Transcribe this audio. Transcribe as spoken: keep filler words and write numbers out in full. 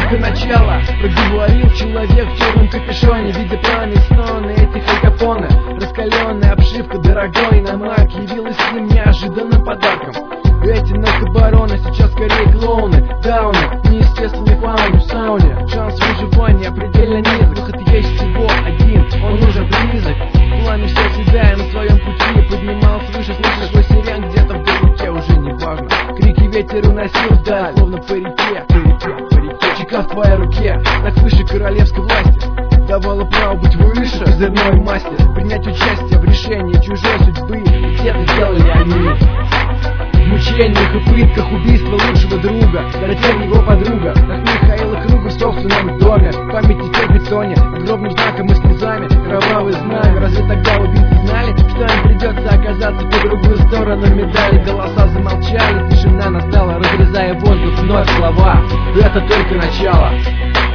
только начало. Проговорил человек в черном капюшоне, видя пьяные стоны этих алькапоне. Раскаленная обшивка дорогой иномарк явилась с ним неожиданным подарком. Эти наркобароны сейчас скорее клоуны, дауны, неестественный фауны в сауне. Шанс выживания предельно низок, выход есть всего один, он уже близок. Пламя все съедая на своем пути, поднимался выше, слышишь свой сирен где-то вдалеке, уже не важно. Крики ветер уносил вдаль, словно по реке, по реке, по реке. Чека в твоей руке, так выше королевской власти давала право быть выше, козырной мастер. Принять участие в решении чужой судьбы, ведь это сделали они. В мучениях и пытках убийства лучшего друга, затем его подруга. Так Михаила Круга в собственном доме, в памяти терпит Соня, гробным знаком и слезами кровавые знамя. Разве тогда убийцы знали, что им придется оказаться по другую сторону медали? Голоса замолчали, тишина настала, разрезая воздух, вновь слова. Это только начало.